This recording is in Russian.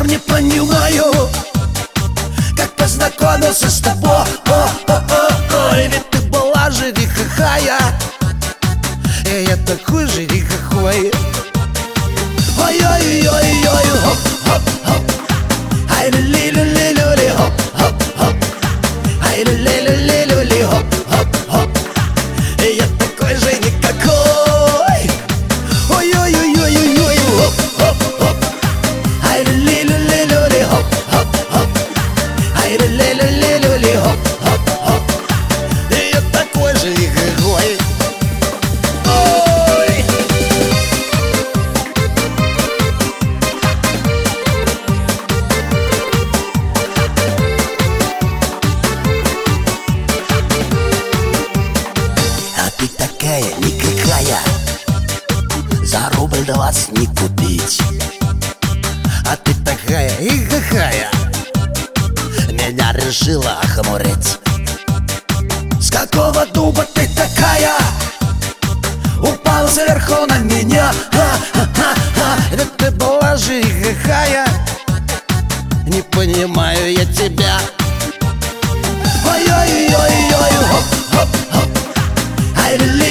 пор не понимаю, как познакомился с тобой. Ведь ты была же никакая, и я такой же никакой. Ой-ой-ой-ой, хоп-хоп-хоп, ай-ли-ли-ли-ли-ли, хоп-хоп-хоп, ай-ли-ли-ли-ли-ли, хоп-хоп-хоп, и я такой же никакой. Ой-ой-ой-ой-ой, хоп-хоп-хоп, ай-ли-ли-ли-ли-ли, хоп-хоп-хоп, ай-ли-ли-ли-ли-ли, хоп-хоп-хоп, и я такой же никакой. Ты такая никакая, за рубль 20 не купить. А ты такая никакая, меня решила охмурить. С какого дуба ты такая упала сверху на меня? Да ты была же никакая, не понимаю я тебя. Ой-ой-ой-ой, хоп-хоп-хоп, ай-ли-ли.